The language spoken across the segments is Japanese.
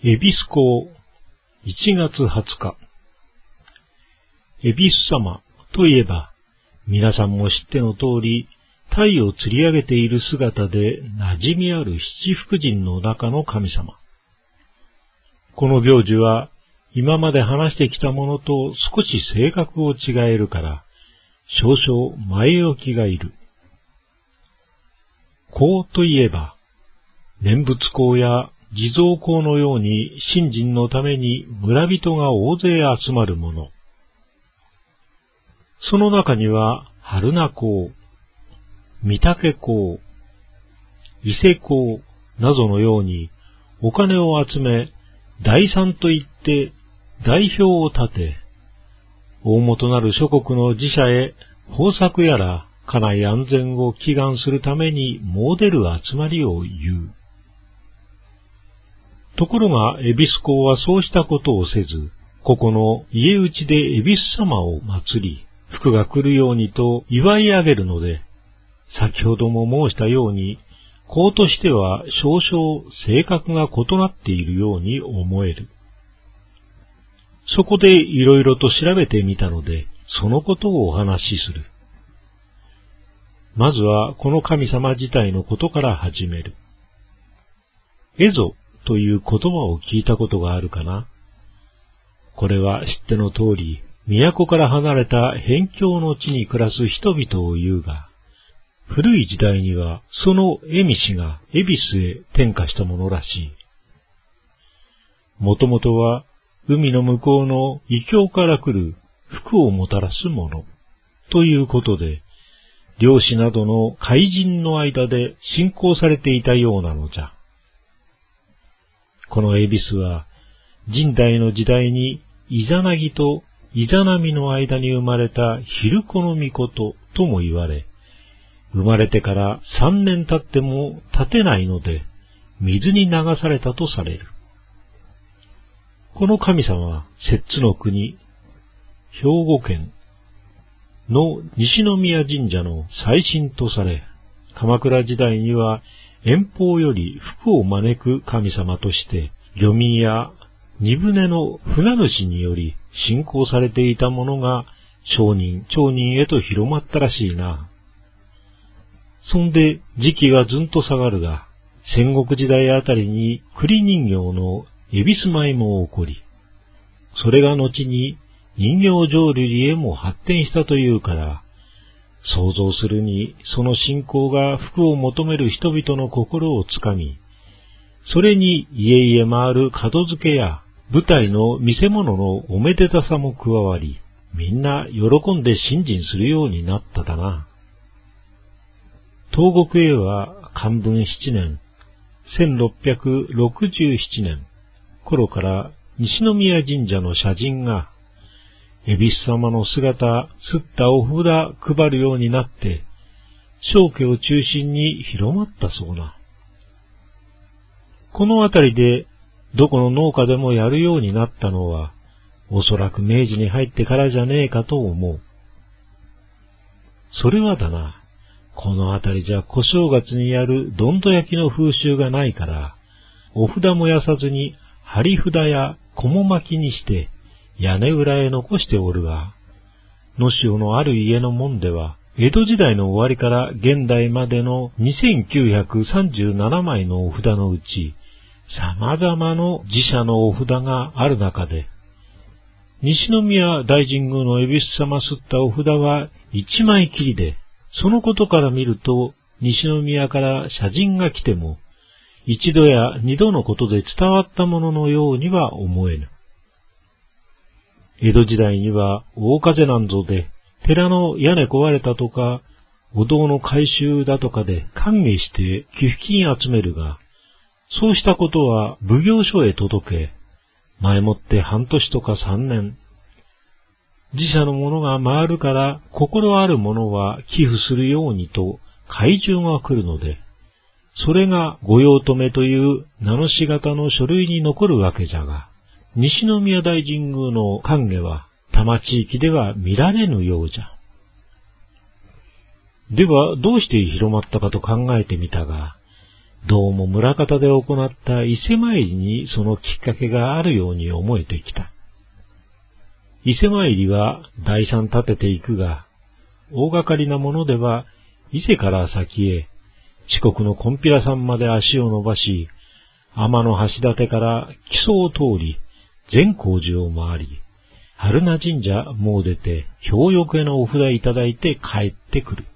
恵比寿港1月20日。恵比寿様といえば、皆さんも知っての通り、鯛を釣り上げている姿で馴染みある七福神の中の神様。この行事は、今まで話してきたものと少し性格を違えるから、少々前置きがいる。香といえば、念仏香や地蔵香のように信心のために村人が大勢集まるもの。その中には、春名香、御嶽香、伊勢香などのようにお金を集め、代参といって代表を立て、大元なる諸国の寺社へ豊作やら家内安全を祈願するために詣でる集まりを言う。ところが恵比寿港はそうしたことをせず、ここの家内で恵比寿様を祀り、福が来るようにと祝い上げるので、先ほども申したように、香としては少々性格が異なっているように思える。そこでいろいろと調べてみたので、そのことをお話しする。まずはこの神様自体のことから始める。蝦夷という言葉を聞いたことがあるかな？これは知っての通り、都から離れた辺境の地に暮らす人々を言うが、古い時代にはその蝦夷が恵比寿へ転化したものらしい。もともとは海の向こうの異郷から来る福をもたらすものということで、漁師などの海人の間で信仰されていたようなのじゃ。この恵比寿は、神代の時代にイザナギとイザナミの間に生まれた昼子の御事とも言われ、生まれてから3年経っても立てないので、水に流されたとされる。この神様は摂津の国、兵庫県の西宮神社の祭神とされ、鎌倉時代には遠方より福を招く神様として、漁民や荷船の船主により信仰されていたものが、商人、町人へと広まったらしいな。そんで時期がずんと下がるが、戦国時代あたりに栗人形の恵比寿舞も起こり、それが後に人形浄瑠璃へも発展したというから、想像するにその信仰が福を求める人々の心をつかみ、それに家々回る門付けや舞台の見せ物のおめでたさも加わり、みんな喜んで信心するようになっただな。東国へは寛文7年、1667年頃から西宮神社の社人が、恵比寿様の姿、すったお札配るようになって、商家を中心に広まったそうな。このあたりで、どこの農家でもやるようになったのは、おそらく明治に入ってからじゃねえかと思う。それはだな、このあたりじゃ小正月にやるどんど焼きの風習がないから、お札もやさずに、張り札やこも巻きにして、屋根裏へ残しておるが、野潮のある家の門では、江戸時代の終わりから現代までの2937枚のお札のうち、様々の寺社のお札がある中で、西宮大神宮の恵比寿様すったお札は一枚きりで、そのことから見ると、西宮から社人が来ても、一度や二度のことで伝わったもののようには思えぬ。江戸時代には大風なんぞで、寺の屋根壊れたとか、お堂の改修だとかで歓迎して寄付金集めるが、そうしたことは奉行所へ届け、前もって半年とか3年、寺社のものが回るから心あるものは寄付するようにと会中が来るので、それが御用止めという名のし型の書類に残るわけじゃが、西宮大神宮の歓迎は多摩地域では見られぬようじゃ。ではどうして広まったかと考えてみたが、 どうも村方で行った伊勢参りにそのきっかけがあるように思えてきた。伊勢参りは第三立てていくが、大掛かりなものでは伊勢から先へ、四国の金毘羅山まで足を伸ばし、天の橋立から木曽を通り、善光寺を回り、春名神社もう出て、氷浴へのお札いただいて帰ってくる。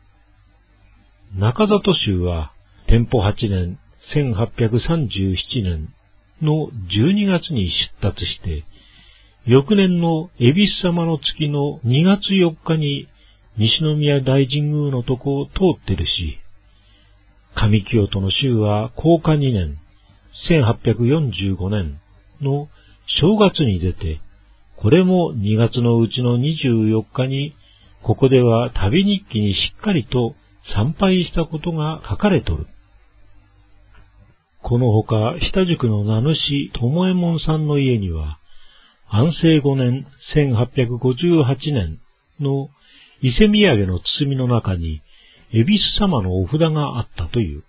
中里衆は、天保8年、1837年の12月に出立して、翌年の恵比寿様の月の2月4日に西宮大神宮のとこを通ってるし、上清人の衆は弘化2年、1845年の正月に出て、これも2月のうちの24日に、ここでは旅日記にしっかりと参拝したことが書かれとる。このほか、下宿の名主友右衛門さんの家には、安政5年1858年の伊勢土産の包みの中に、恵比寿様のお札があったという。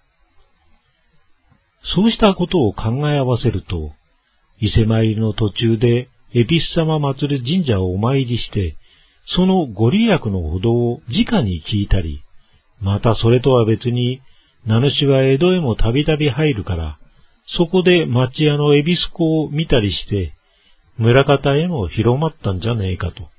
そうしたことを考え合わせると、伊勢参りの途中で恵比寿様祀る神社をお参りして、そのご利益のほどを直に聞いたり、またそれとは別に、名主は江戸へもたびたび入るから、そこで町屋の恵比寿子を見たりして、村方へも広まったんじゃねえかと。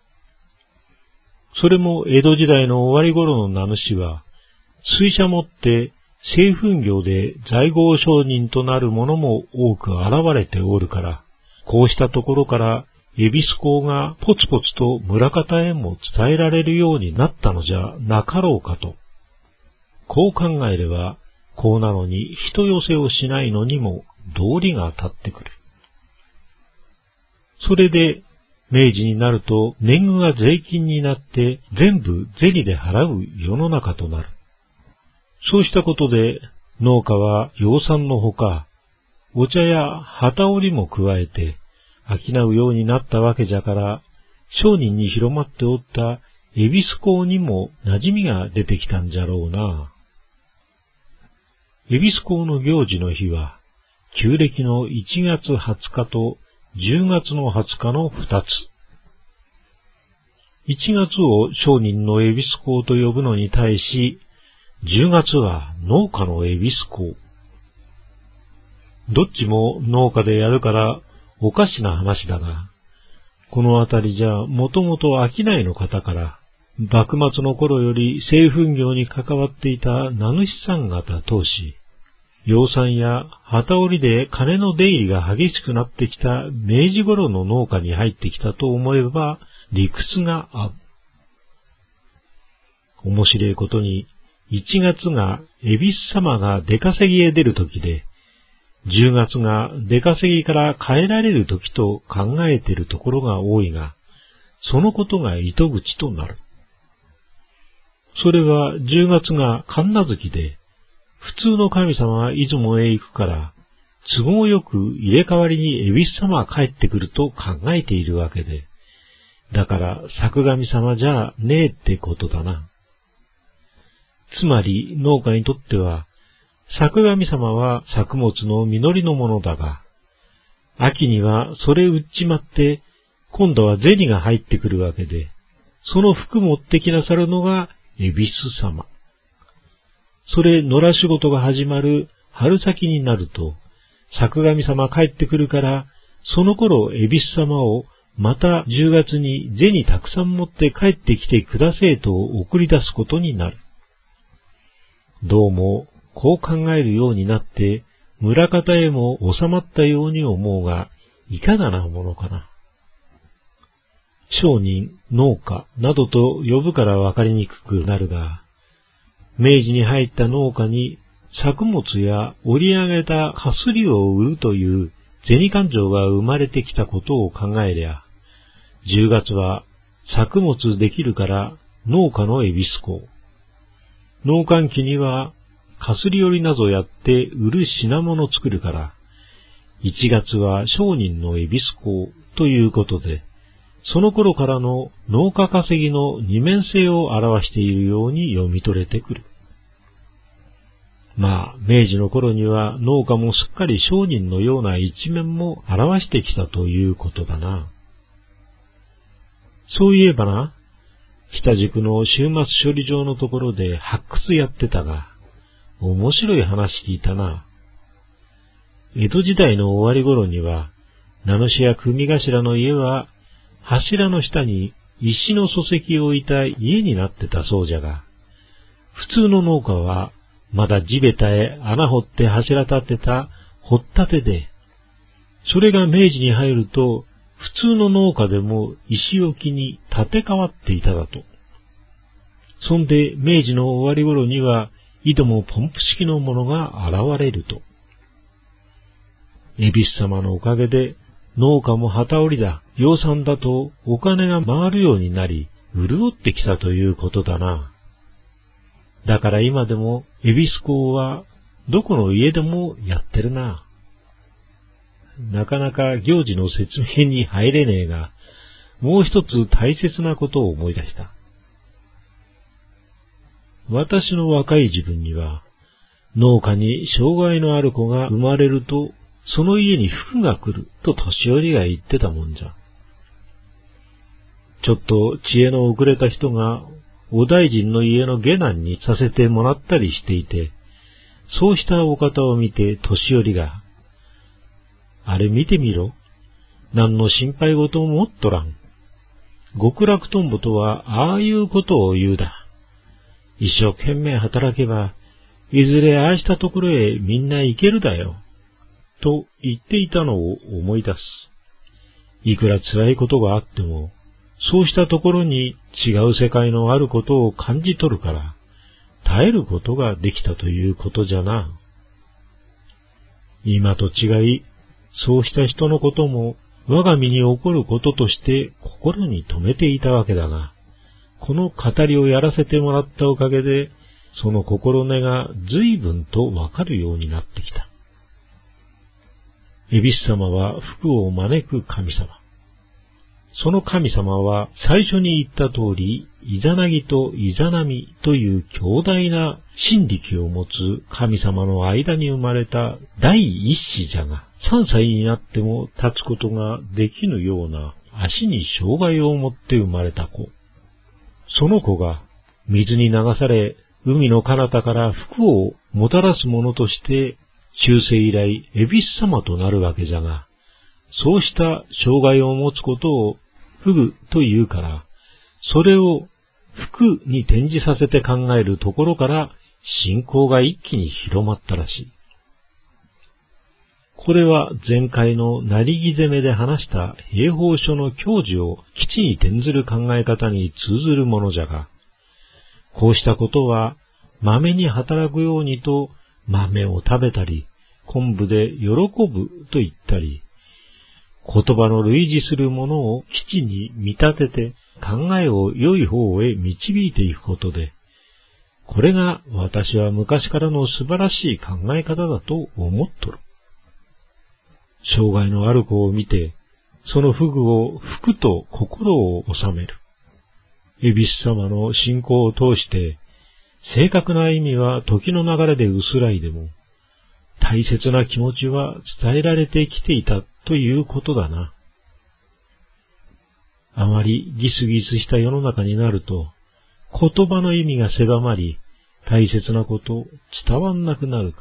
それも江戸時代の終わり頃の名主は、水車もって製粉業で在郷商人となる者も多く現れておるから、こうしたところから恵比寿公がポツポツと村方へも伝えられるようになったのじゃなかろうかと。こう考えれば、こうなのに人寄せをしないのにも道理が立ってくる。それで、明治になると年貢が税金になって全部銭で払う世の中となる。そうしたことで農家は養蚕のほか、お茶や機織りも加えて商うようになったわけじゃから、商人に広まっておった恵比寿公にも馴染みが出てきたんじゃろうな。恵比寿公の行事の日は、旧暦の1月20日と10月の20日の2つ。1月を商人の恵比寿公と呼ぶのに対し、10月は農家の恵比寿公。どっちも農家でやるからおかしな話だが、このあたりじゃもともと商いの方から、幕末の頃より製粉業に関わっていた名主さん方当し、養蚕や機織りで金の出入りが激しくなってきた明治頃の農家に入ってきたと思えば理屈が合う。面白いことに、1月が恵比寿様が出稼ぎへ出る時で、10月が出稼ぎから帰られる時と考えているところが多いが、そのことが糸口となる。それは10月が神無月で、普通の神様は出雲へ行くから、都合よく入れ替わりに恵比寿様が帰ってくると考えているわけで、だから作神様じゃねえってことだな。つまり農家にとっては、作神様は作物の実りのものだが、秋にはそれ売っちまって、今度は銭が入ってくるわけで、その服持ってきなさるのが恵比寿様。それ野良仕事が始まる春先になると、作神様帰ってくるから、その頃恵比寿様をまた10月に銭たくさん持って帰ってきてくだせえと送り出すことになる。どうもこう考えるようになって、村方へも収まったように思うが、いかがなものかな。商人、農家などと呼ぶからわかりにくくなるが、明治に入った農家に作物や織り上げたかすりを売るという銭勘定が生まれてきたことを考えりゃ、10月は作物できるから農家の恵比寿公。農閑期にはかすり織りなどやって売る品物作るから、1月は商人の恵比寿公ということで、その頃からの農家稼ぎの二面性を表しているように読み取れてくる。 明治の頃には農家もすっかり商人のような一面も表してきたということだな。そういえばな、北宿の終末処理場のところで発掘やってたが、面白い話聞いたな。江戸時代の終わり頃には、名主や組頭の家は、柱の下に石の礎石を置いた家になってたそうじゃが、普通の農家は、まだ地べたへ穴掘って柱立てた掘ったてで、それが明治に入ると、普通の農家でも石置きに建て替わっていただと。そんで明治の終わり頃には、井戸もポンプ式のものが現れると。恵比寿様のおかげで、農家も旗織りだ、養蚕だとお金が回るようになり、潤ってきたということだな。だから今でも、恵比寿港は、どこの家でもやってるな。なかなか行事の説明に入れねえが、もう一つ大切なことを思い出した。私の若い自分には、農家に障害のある子が生まれると、その家に福が来ると年寄りが言ってたもんじゃ。ちょっと知恵の遅れた人が、お大臣の家の下男にさせてもらったりしていて、そうしたお方を見て年寄りが、あれ見てみろ。何の心配事も持っとらん。極楽とんぼとはああいうことを言うだ。一生懸命働けば、いずれああしたところへみんな行けるだよ。と言っていたのを思い出す。いくら辛いことがあっても、そうしたところに違う世界のあることを感じ取るから、耐えることができたということじゃな。今と違い、そうした人のことも我が身に起こることとして心に留めていたわけだが、この語りをやらせてもらったおかげで、その心根が随分とわかるようになってきた。恵比寿様は福を招く神様。その神様は最初に言った通り、イザナギとイザナミという強大な神力を持つ神様の間に生まれた第一子じゃが、3歳になっても立つことができぬような足に障害を持って生まれた子。その子が水に流され、海の彼方から福をもたらすものとして、中世以来恵比寿様となるわけじゃが、そうした障害を持つことをフグと言うから、それを福に転じさせて考えるところから信仰が一気に広まったらしい。これは前回のなりぎ攻めで話した兵法書の教授を基地に転ずる考え方に通ずるものじゃが、こうしたことはまめに働くようにと豆を食べたり、昆布で喜ぶと言ったり、言葉の類似するものを基地に見立てて考えを良い方へ導いていくことで、これが私は昔からの素晴らしい考え方だと思っとる。障害のある子を見て、そのフグを福と心を収める。恵比寿様の信仰を通して、正確な意味は時の流れで薄らいでも、大切な気持ちは伝えられてきていたということだな。あまりギスギスした世の中になると、言葉の意味が狭まり、大切なこと伝わんなくなるから。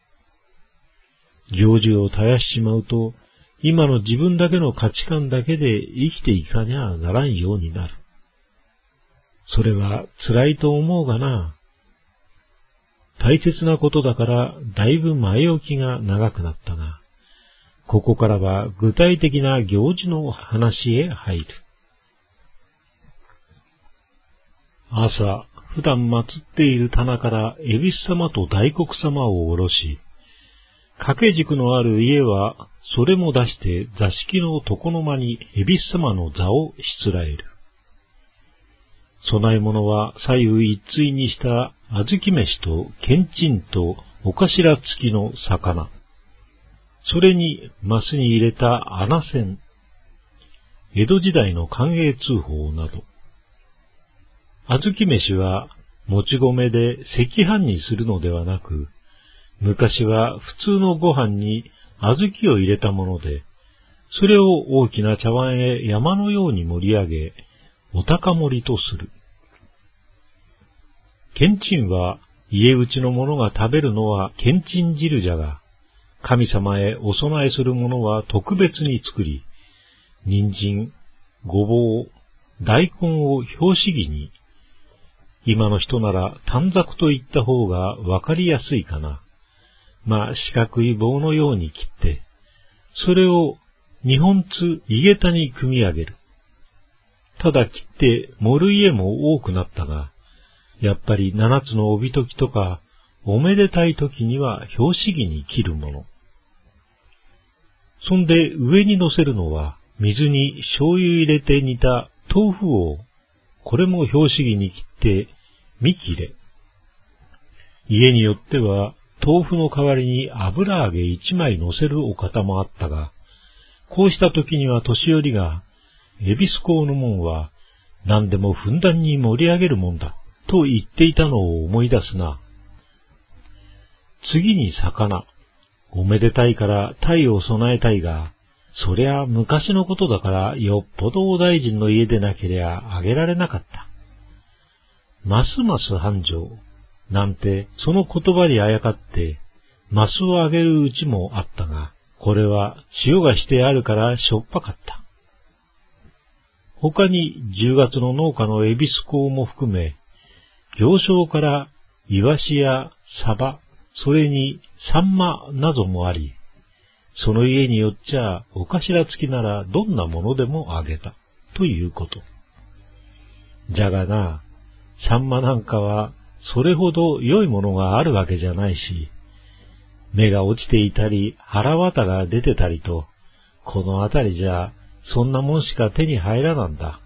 行事を絶やしちまうと、今の自分だけの価値観だけで生きていかにゃならんようになる。それは辛いと思うがな。大切なことだからだいぶ前置きが長くなったが、ここからは具体的な行事の話へ入る。朝、普段祀っている棚から恵比寿様と大黒様を下ろし、掛け軸のある家はそれも出して座敷の床の間に恵比寿様の座をしつらえる。供え物は左右一対にした小豆飯とけんちんとお頭付きの魚。それにマスに入れた穴銭。江戸時代の寛永通宝など。小豆飯はもち米で赤飯にするのではなく、 昔は普通のご飯に小豆を入れたもので、それを大きな茶碗へ山のように盛り上げ、お高盛りとする。けんちんは家内の者が食べるのはけんちん汁じゃが、神様へお供えするものは特別に作り、人参、ごぼう、大根を拍子木に、今の人なら短冊と言った方がわかりやすいかな。まあ四角い棒のように切って、それを二本つ井桁に組み上げる。ただ切って盛る家も多くなったが、やっぱり七つの帯時とか、おめでたい時には拍子木に切るもの。そんで上に乗せるのは、水に醤油入れて煮た豆腐を、これも拍子木に切って見切れ。家によっては、豆腐の代わりに油揚げ一枚乗せるお方もあったが、こうした時には年寄りが、恵比寿港の門は何でもふんだんに盛り上げるもんだ、と言っていたのを思い出すな。次に魚。おめでたいから鯛を備えたいが、そりゃ昔のことだからよっぽどお大臣の家でなけりゃあげられなかった。ますます繁盛。なんてその言葉にあやかって、マスをあげるうちもあったが、これは塩がしてあるからしょっぱかった。他に10月の農家の恵比寿港も含め、行商からイワシやサバ、それにサンマなどもあり、その家によっちゃお頭付きならどんなものでもあげた、ということ。じゃがな、サンマなんかはそれほど良いものがあるわけじゃないし、芽が落ちていたり腹綿が出てたりと、このあたりじゃそんなもんしか手に入らなんだ。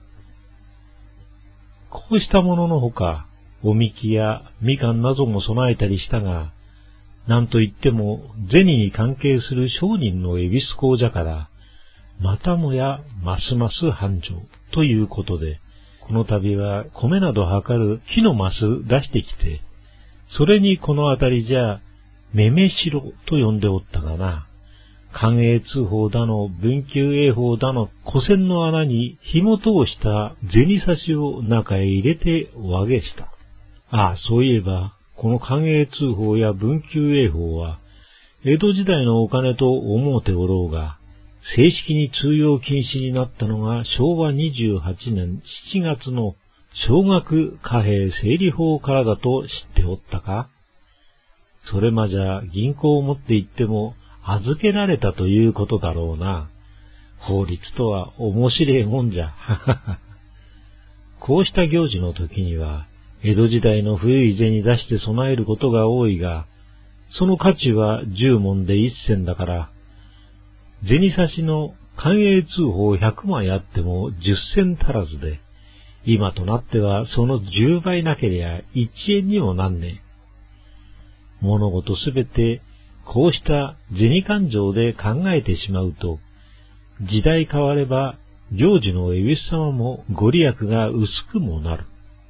こうしたもののほか、おみきやみかんなども備えたりしたが、なんといっても銭に関係する商人の恵比寿港じゃから、またもやますます繁盛ということで、この度は米など測る木のマス出してきて、それにこのあたりじゃ、めめしろと呼んでおったがな。寛永通宝だの、文久永宝だの、古銭の穴に紐通した銭差しを中へ入れてお揚げした。ああ、そういえば、この寛永通宝や文久永宝は、江戸時代のお金と思うておろうが、正式に通用禁止になったのが昭和28年7月の少額貨幣整理法からだと知っておったか？それまじゃ銀行を持って行っても預けられたということだろうな。法律とは面白いもんじゃ。こうした行事の時には、江戸時代の古い銭出して備えることが多いが、その価値は10文で1銭だから、銭差しの寛永通宝100枚あっても10銭足らずで、今となってはその10倍なけりゃ1円にもなんねえ。物事すべてこうした銭勘定で考えてしまうと、時代変われば行事の恵比寿様もご利益が薄くもなる。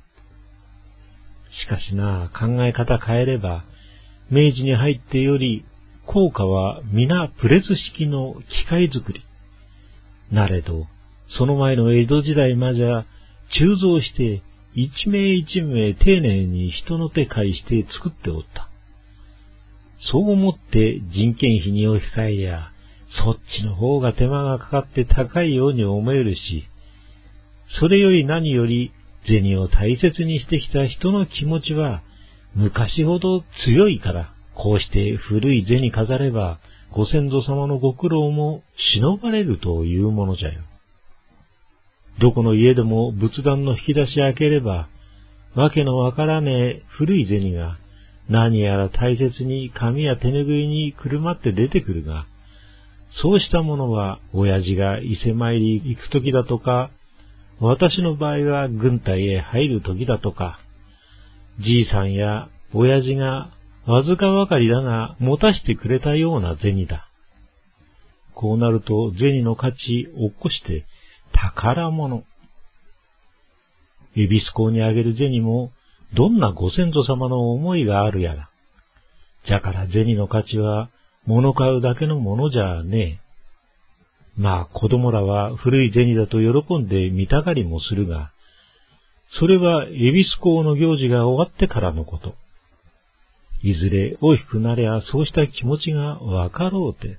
しかしな、考え方変えれば、明治に入ってより硬貨は皆プレス式の機械作り。なれど、その前の江戸時代まじゃ、鋳造して一名一名丁寧に人の手介して作っておった。そう思って人件費に置き換えりゃ、そっちの方が手間がかかって高いように思えるし、それより何より銭を大切にしてきた人の気持ちは昔ほど強いから、こうして古い銭飾ればご先祖様のご苦労も忍ばれるというものじゃよ。どこの家でも仏壇の引き出し開ければ、わけのわからねえ古い銭が何やら大切に紙や手拭いにくるまって出てくるが、そうしたものは親父が伊勢参り行くときだとか、私の場合は軍隊へ入るときだとか、じいさんや親父がわずかばかりだが持たしてくれたような銭だ。こうなると銭の価値を起こして宝物。恵比寿港にあげる銭もどんなご先祖様の思いがあるやら。 じゃから銭の価値は物買うだけのものじゃねえ。まあ子供らは古い銭だと喜んで見たがりもするが、それは恵比寿港の行事が終わってからのこと。いずれ大きくなりゃそうした気持ちがわかろうて。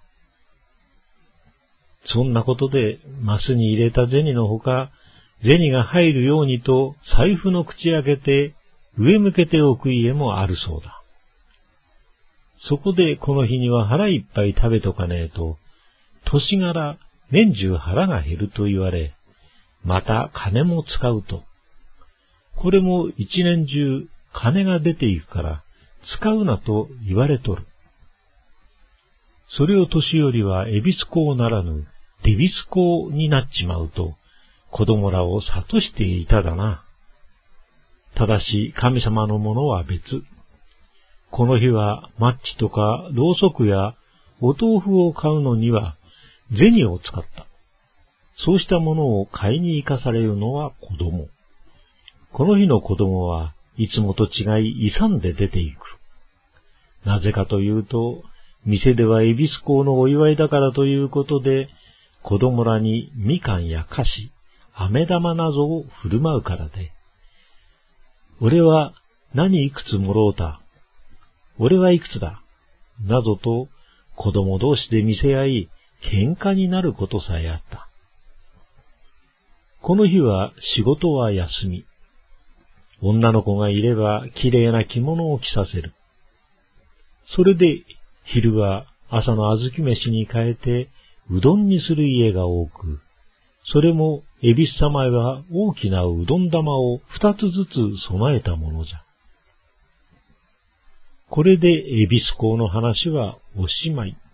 そんなことでマスに入れた銭のほか、銭が入るようにと財布の口開けて上向けておく家もあるそうだ。そこでこの日には腹いっぱい食べとかねえと、年柄年中腹が減ると言われ、また金も使うと。これも一年中金が出ていくから使うなと言われとる。それを年寄りは恵比寿港ならぬデビス港になっちまうと、子供らを諭していただな。ただし神様のものは別。この日はマッチとかろうそくやお豆腐を買うのには銭を使った。そうしたものを買いに行かされるのは子供。この日の子供はいつもと違い勇んで出ていく。なぜかというと、店では恵比寿港のお祝いだからということで、子供らにみかんや菓子、飴玉などを振る舞うからで。俺は何いくつもろうた。俺はいくつだ。などと子供同士で見せ合い、喧嘩になることさえあった。この日は仕事は休み。女の子がいればきれいな着物を着させる。それで昼は朝の小豆飯に変えてうどんにする家が多く、それも恵比寿様へは大きなうどん玉を2つずつ備えたものじゃ。これで恵比寿港の話はおしまい。